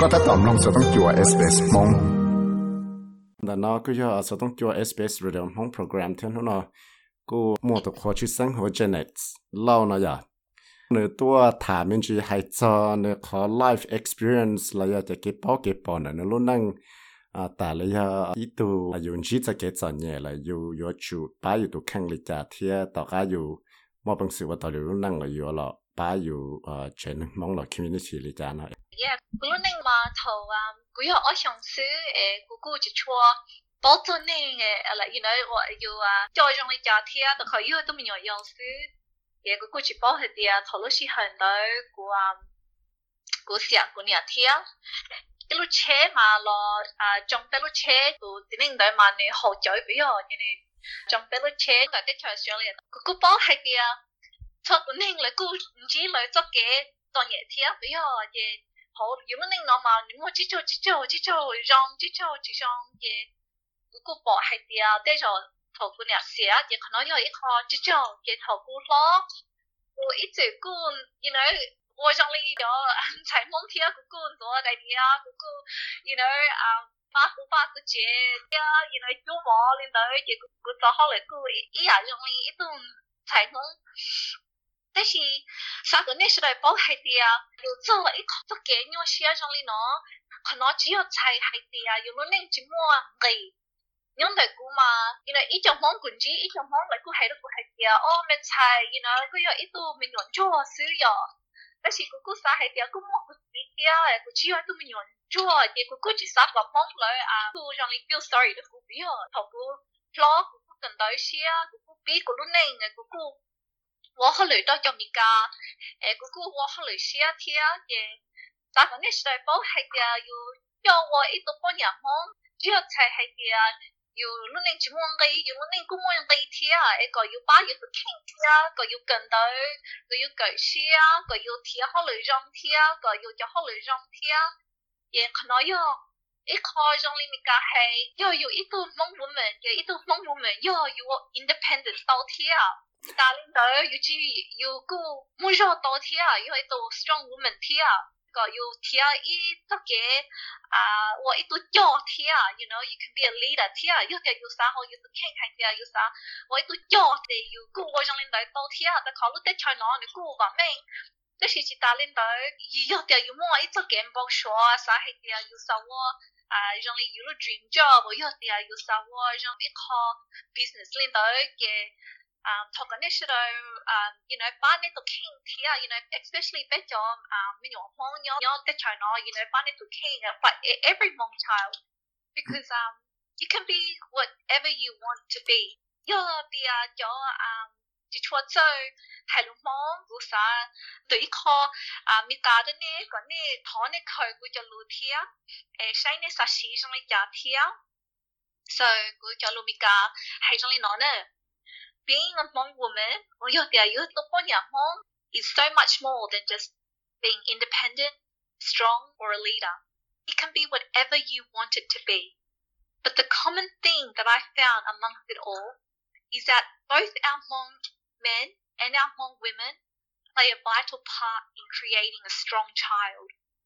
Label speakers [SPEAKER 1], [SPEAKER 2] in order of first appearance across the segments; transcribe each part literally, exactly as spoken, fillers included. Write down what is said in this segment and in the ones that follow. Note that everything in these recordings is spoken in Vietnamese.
[SPEAKER 1] ก็ถ้าตอมลงจะต้องจัว เอส บี เอส มอง
[SPEAKER 2] แต่นอก็จะจะต้องจัว เอส บี เอส เรื่องของโปรแกรมเท่านั้นเนาะกูมัวตัวข้อชื่อสังหัว genetics เล่าเนาะอย่าเนื้อตัวถามมันจะให้จอเนื้อขอ life experience แล้วอยากจะเก็บป้อเก็บปอนเนื้อรุ่นนั่งอ่าแต่เลยอ่ะอีตัวอยู่ที่จะเก็บจอนเนี่ยเลยอยู่อยู่จุดป้าอยู่ตัวแข่งเลยจ่าเทียต่อก็อยู่มอบังสือว่าตอนเดี๋ยวรุ่นนั่งเลยอยู่หรอป้าอยู่เอ่อเชนมองหรอ community เลยจ่าเนาะ
[SPEAKER 3] yeah กูรุ่นนั่งมาเท่าอ่ะกูอยากเอา相思เอกูกูจะชัว保证那个呃，you know，我有啊，教育上的家庭啊，都可以都没有样式，也个过去包下的啊，讨论是很多个啊，个想个两天，一路车嘛咯啊，装一路车都只能在嘛呢好久不要，因为裝一路車個啲台上嚟，個個包係嘅啊，出個拎嚟個唔知嚟做嘅當嘢天不要嘅，好有冇拎攞嘛？你冇知做知做知做，讓知做知讓嘅。กูบอกให้เดียวได้จอถกูเนี่ยเสียยังขน้อยอีกคอจะจอเกี่ยวถกูล้อกูอีจือกู you know 我上嚟咗柴蒙天กูกูตัวใดเดียวกูกู you know อ่า八股八股節呀 you know 做冇領導嘅กูกู做好嚟กูอี呀上嚟一頓柴蒙但是三個呢是嚟บอกให้เดียว又做一個做嘅樣事上嚟เนาะขน้อย只有柴ให้เดียว有冇拎住麼嘅nhưng tại cô mà you know ít trong món quần chí ít trong món lại cô hay đó cô hay kia ô mình xài you know cô giờ ít tu mình nhận chua xứ giờ但是cô cô xài hay kia cô mua cô đi kia cô chỉ là tu mình nhận chua thì cô cô chỉ xài vào món lại à cô rằng đi feel sorry đó cô biết à thầu cô lo cô cô cần tới xia cô cô biết cô lúc này này cô cô 我好累到叫米家诶姑姑我好累些天嘅但係呢時代寶係嘅要叫我一度幫人忙只要係係嘅要攞你做乜嘅要攞你公務員嘅天啊一個要把要到傾天啊個要跟到個要舉些啊個要天好累讓天啊個要就好累讓天啊也可能要一個讓你米家係要有一度忙我們嘅一度忙我們要有 independent 到天啊但領導要知要個每日到天啊要一度 strong woman 天啊個要天一得嘅啊我一度教天啊 you know you can be a leader 天啊要嘅要啥好要到傾係嘅要啥我一度教嘅要個我讓領導到天啊但考慮得才能你個話明但是是大領導要嘅要麼一度嘅報數啊啥係嘅要啥我啊讓你有了 dream job 要嘅要啥我讓一個 business 領導嘅Um, talk on this, um, you know, ban it to king here, you know, especially better, um, when you're home, you're, you're the China, you know, ban it to king, but every Hmong child, because, um, you can be whatever you want to be. You're the, uh, you're, um, 就出走，係龍芒嗰啥對抗啊！咪家的呢個呢，堂呢佢佢就露天，誒，細呢實施上嚟假天，所以佢就露咪家係上嚟攞呢。Being a Hmong woman, or your your Hmong is so much more than just being independent, strong, or a leader. It can be whatever you want it to be. But the common thing that I found amongst it all is that both our Hmong men and our Hmong women play a vital part in creating a strong child.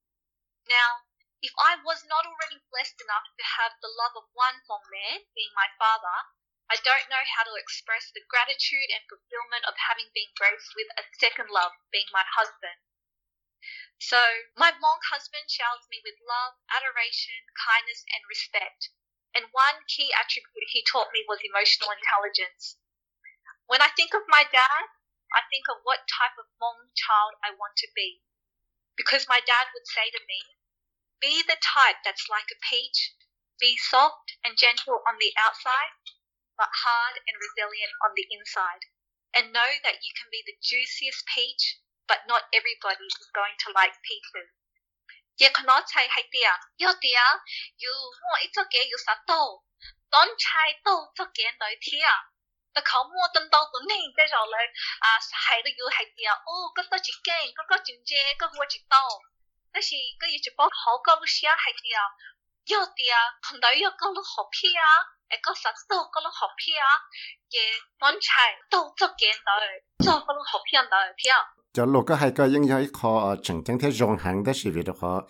[SPEAKER 3] Now, if I was not already blessed enough to have the love of one Hmong man, being my father, I don't know how to express the gratitude and fulfillment of having been graced with a second love, being my husband. So, my Hmong husband showers me with love, adoration, kindness, and respect. And one key attribute he taught me was emotional intelligence. When I think of my dad, I think of what type of Hmong child I want to be. Because my dad would say to me, be the type that's like a peach, be soft and gentle on the outside, but hard and resilient on the inside. And know that you can be the juiciest peach, but not everybody is going to like peaches. 也可能係係啲啊，有啲啊，要我一做嘅要實到，當菜到做嘅對啲啊，但佢摸等到個呢，即係嚟啊，係都要係啲啊，哦，嗰個一驚，嗰個轉借，嗰個一到，但是嗰要一包好高些係啲啊，有啲啊，碰到有嗰個好片啊。誒個實到嗰個學片嘅安排都足見到，做嗰個學片到片。
[SPEAKER 2] 就落個係個應有一個誒正正嘅融行的時候的話，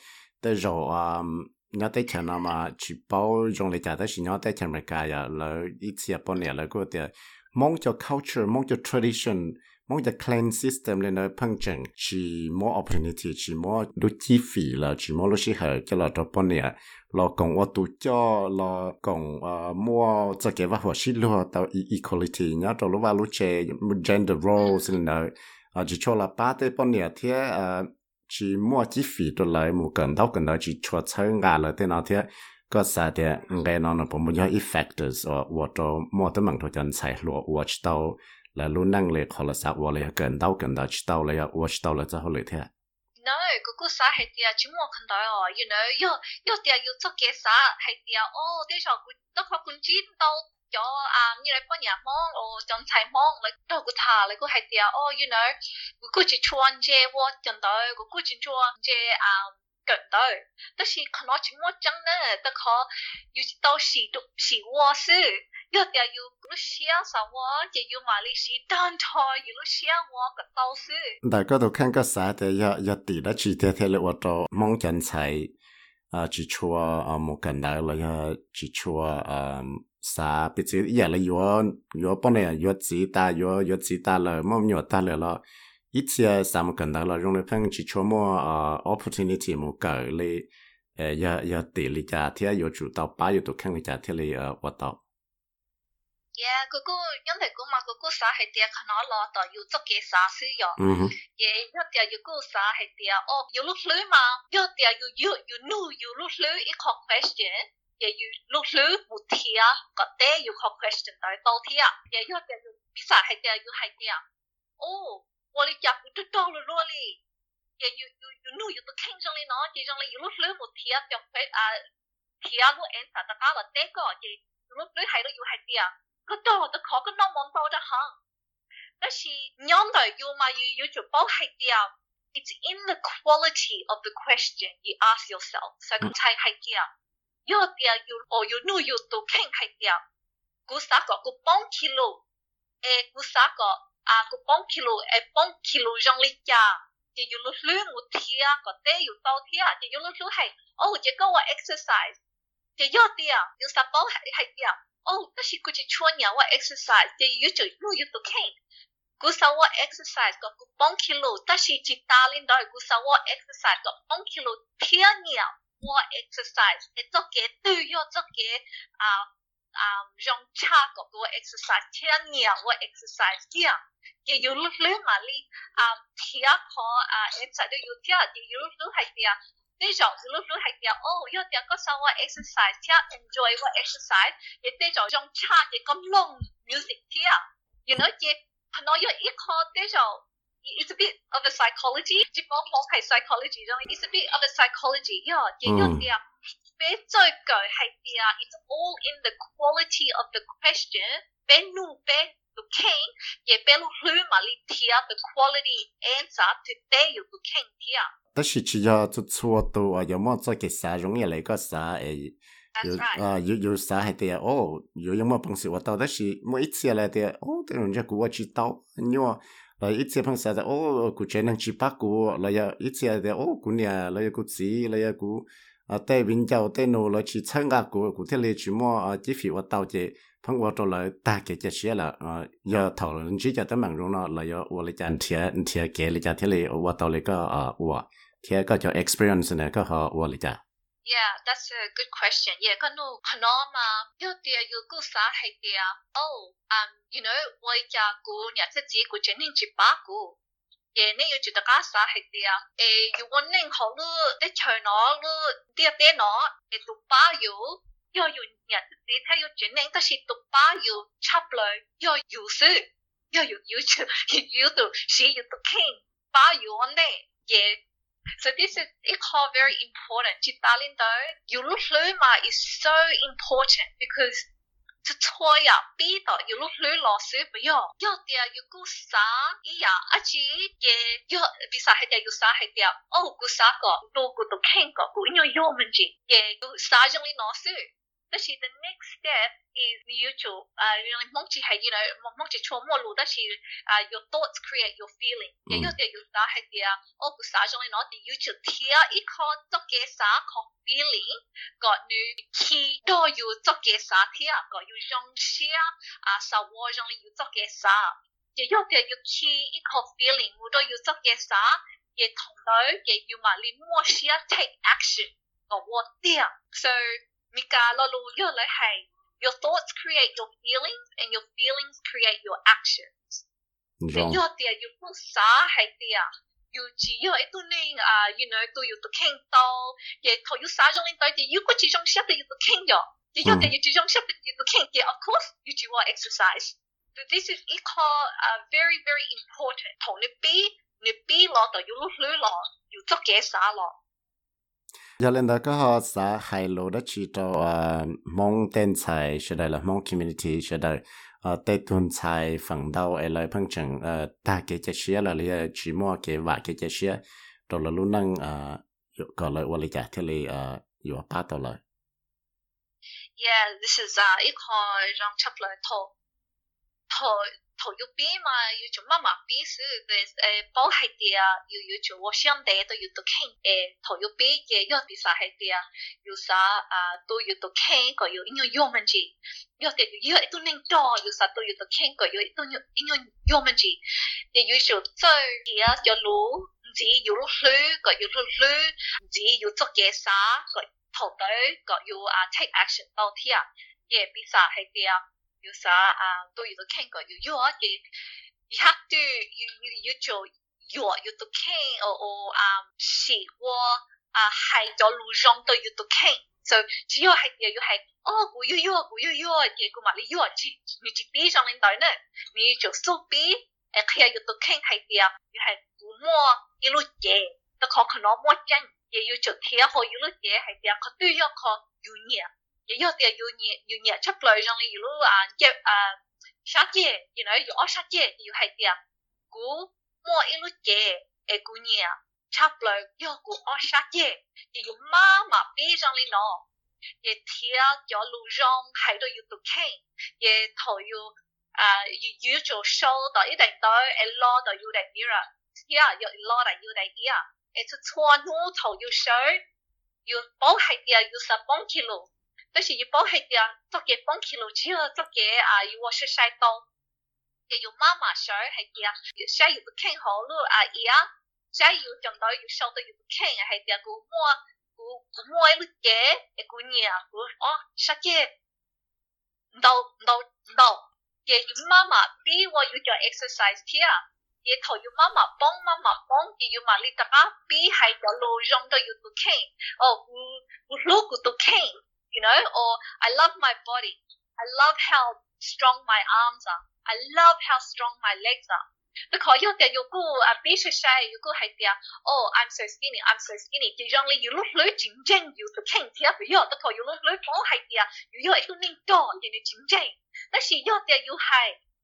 [SPEAKER 2] tới rồi à nhớ tới chuyện nào mà chỉ bảo dùng để trả tới chỉ nhớ tới chuyện này cái à là ít xíu bao nhiêu là có thể mong cho culture mong cho tradition mong cho clan system lên nó phăng chẳng chỉ more opportunity chỉ more đôi chi phí là chỉ more lúc xí hơi cái là đó bao nhiêu là còn ở tụ cho là còn mua cho cái vật hóa sinh luôn tao equality nhớ cho lúc vào lúc chơi gender roles lên nó chỉ cho là ba tới bao nhiêu thế chỉ mua chi phí đồ lại một cần đâu cần đó chỉ cho chơi ngà là thế nào thếก็สาเดียงานนั้นผมมันย่อย factors ว่าว่าตัวมั่วตัวมันตัวจันใส่หลวว่าชิตาวแล้วรู้นั่งเลยขอละสักว่าเลยเกินเต้าเกินเต้าชิตาวเลยว่าชิตาวเลยจะเขาเลยเท่า
[SPEAKER 3] no กูกูสาเหตุเดียจิมั่วคันได้อ๋อ you know ยอยอเดียอยู่จะเกษาเหตุเดียโอ้เดี๋ยวกูต้องขอคุณจีนเต้าจ่ออ่ามีอะไรป้อนอยากมองโอ้จันใส่มองเลยเต้ากูท่าเลยกูเหตุเดียโอ้ you know กูกูจะชวนเจว่าจันได้กูกูจะชวนเจอ่าgần tới,但是可能只摸真呢，但可有时到时都是我事，有点有路写啥我，也有马来西亚单台有路写我个到事。
[SPEAKER 2] 大家都看个啥的，要要底了，只天天了我都梦人才啊，只错啊，冇近来了要只错啊，啥，毕竟也了有有本来有子大有有子大了，冇有大了了。一次สามกันแล้วเราเพิ่งชิชมัวอ่า opportunity มันเกิดเลยเอ่อยาตีลิจาที่อยู่จุดต่อไปอยู่ตัวแข่งลิจาที่เลยเอ่อวัดต่อ
[SPEAKER 3] yeah กูกูยังแต่กูมากูกูสาเหตุเดียขนาดรอต่ออยู่จะเกษาซื้อยอ yeah ยังแต่อยู่กูสาเหตุเดียโอ้อยู่ลุกลื้อมายังแต่อยู่อยู่อยู่นู่อยู่ลุกลื้ออีกข้อ question ยังอยู่ลุกลื้อบุตรเทียก็เต้อยู่ข้อ question ต่อต่อเทียยังยังแต่อยู่ปีศาจเหตุเดียอยู่เหตุเดียโอ้我哩食不得到了咯哩，也有有有นู่有都傾上嚟喏，就上嚟有碌水冇貼上佢啊貼啊碌 answer 大家話這個就有碌水係都要係啲啊，個多都考個 no 望到就行，但是樣來要嘛要要做包係啲啊 ，it's in the quality of the question you ask yourself， 所以佢才係啲啊，有啲啊要哦有นู่有都傾係啲啊，กู啥個กู幫 kilo， 誒กู啥個。啊，個幫 kilo 誒幫 kilo 讓你加，就要碌碌冇貼啊，個底要倒貼啊，就要碌碌係，哦，這個我 exercise，就要啲啊，要十包係係啲啊，哦，但是佢就錯嘢我 exercise，就要做要要到傾，佢收我 exercise 個個幫 kilo，但是只打領導佢收我 exercise 個幫 kilo 貼嘢我 exercise，誒做嘅都要做嘅啊啊用差個個 exercise 貼嘢我 exercise 啲啊。也有路路嘛哩啊，贴可啊，一直都有贴，也有路路係啲啊，呢種有路路係啲啊，哦，有啲個手我 exercise 貼 ，enjoy 我 exercise，亦呢種用差嘅咁 long music 貼，you know 嘅可能有一個呢種 ，it's a bit of a psychology， 只不過係 psychology 種 ，it's a bit of a psychology，呀，也有啲啊，俾最句係啲啊 ，it's all in the quality of the question，俾努俾。to king 也被路路嘛里贴 the quality answer today you to king 贴
[SPEAKER 2] 但是只要做错到啊有冇做嘅啥容易嚟個啥誒有啊有有啥係啲哦有有冇朋友話到但是每一次嚟啲哦對人家估我知道因為來一次朋友話哦估只能知八估來有一次嚟哦估呢來有估子來有估啊對邊就對路來去參加估估啲嚟全部啊支付我到嘅朋友到來大嘅這些啦，啊，要討論之前都問咗啦，來有我嚟講貼貼嘅嚟講貼嚟，我到嚟個啊我貼個叫 experience 呢個和我嚟講。
[SPEAKER 3] Yeah, that's a good question. Yeah, 可能可能嘛，有啲有個啥係啲啊？哦，嗯 ，you know， 我家個日子只個真係只把個，誒，你要做得家啥係啲啊？誒，如果你好咯，你除攞咯，啲啲攞，誒，讀把有。要有日子他有決定，但是讀把要插來，要有時要有有就有到時有到傾把要安呢嘅， so this is it all very important. จิตตาลินได้อยู่ลุกเลยมา is so important because จะช่วยอ่ะปีต่ออยู่ลุกเลยหล่อซื้อไปย่อย่อเดียวอยู่กูสาอีอ่ะอาจีเย่ย่อปีศาจให้เดียวอยู่สาให้เดียวโอ้กูสาก็ตัวกูตัวแข่งก็กูยังย่อมันจริงเย่กูสาจังเลยหล่อซื้อแต่但是 the next step is 你要做啊，你望住係 you know 望住錯摸路，但是啊 your thoughts create your feeling，也有啲要打係啲啊，我不打上嚟攞啲要做聽一個作嘅啥個 feeling， 個你去都要作嘅啥聽，個要用寫啊，手我上嚟要作嘅啥，也有啲要去一個 feeling， 我都要作嘅啥，也同到也要嘛你摸寫 take action， 個我啲，so咪家落路要嚟係 your thoughts create your feelings and your feelings create your actions。你要啲要做啥係啲啊？要只要一度呢啊 ，you know 都要都傾到，也頭要啥種領導啲，如果這種識得要都傾咗，也要啲要這種識得要都傾嘅 ，of course 要做 exercise。So this is 一個啊 very very important， 同你比你比落就要落去落，要做嘅啥落。
[SPEAKER 2] giờ lên đó có họ xã hai lô đó chỉ cho mong tên tài sẽ đây là mong community sẽ đây tết tuần tài phần đầu ở lại phong trào ta cái chế xía là lý chỉ mua cái vài cái chế xía rồi là luôn năng còn lại quản lý cả thì làอยู่ป้าต่อเลย
[SPEAKER 3] Yeah, this is uh 一個讓出來頭頭頭要比嘛，要做乜乜比數嘅誒保係啲啊，要要做我相對都要到傾誒頭要比嘅要啲啥係啲啊，要啥啊都要到傾個要應用英文字，要啲要要都能多，要啥都要到傾個要都要應用英文字，也要做最啲啊要路唔止要路路個要路路唔止要做嘅啥個頭對個要啊 take action 到啲啊，也比啥係啲啊。要啥啊都要到傾過，要要嘅，而家都要要要做要要到傾，哦哦啊是我啊係咗路上都要到傾，就只要係要要係哦我要要我要要嘅，佢話你要只你只比上領導呢，你做數比誒佢又要到傾係啲啊，要係估摸一路嘢，但佢可能摸真，也要做睇下可一路嘢係啲啊，佢都要佢要嘢。也有啲要熱要熱出來，讓你一路啊接啊殺嘢，然後要殺嘢要係啲啊，估摸一路嘢誒估熱出來要估殺嘢，也要媽媽俾上你攞，也睇咗路上係都要讀傾，也頭要啊要要做 show 到一定到誒攞到要定啲啦，呀要攞到要定啲啊，誒出錯路頭要水，要保係啲啊要十磅 kilo。但是要保係啲啊，做嘅幫 kilo 只要做嘅啊，要我識晒到，又要媽媽水係啲啊，要需要傾好咯啊，而家需要仲到要收到要傾係啲啊，佢摸佢佢摸一路嘅，誒佢嘢啊，佢哦識嘅，唔到唔到唔到，嘅要媽媽俾我要做 exercise 啲啊，嘅頭要媽媽幫媽媽幫，嘅要埋你大家俾係咗路上都要到傾，哦佢佢攞佢到傾。You know, or I love my body. I love how strong my arms are. I love how strong my legs are. Because you that you go a bit shy, you go like there. Oh, I'm so skinny. I'm so skinny. You only you look like 競爭，要到傾貼不要，但係you look like 我係啲啊，要要一個領導，人哋競爭。但是要that you 係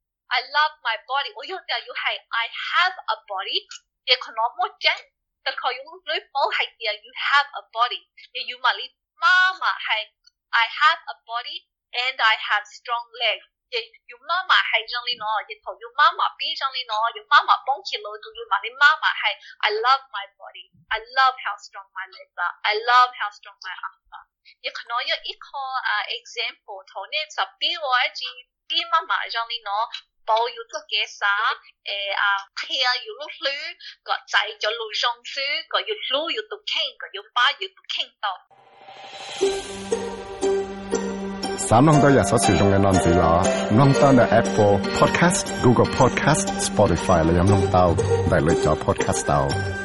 [SPEAKER 3] I love my body. 我要that you 係 I have a body. 也可能冇爭，但係you look like 我係啲啊 you have a body. 你要問你媽媽係。I have a body and I have strong legs. 亦要媽媽係將你攞，亦同要媽媽俾將你攞，要媽媽幫起路，仲要問你媽媽係 I love my body. I love how strong my legs are. I love how strong my arms are. 亦可能有一個啊 example， 同你就俾我一次俾媽媽將你攞，保要做嘅啥？誒啊，係啊，要碌捋個仔就路上書，個要捋要讀傾，個要把要讀傾到。
[SPEAKER 1] 三弄到日所使用嘅軟件啦，弄到嘅 Apple Podcast、Google Podcast、Spotify 嚟飲弄到，大類咗 Podcast 到。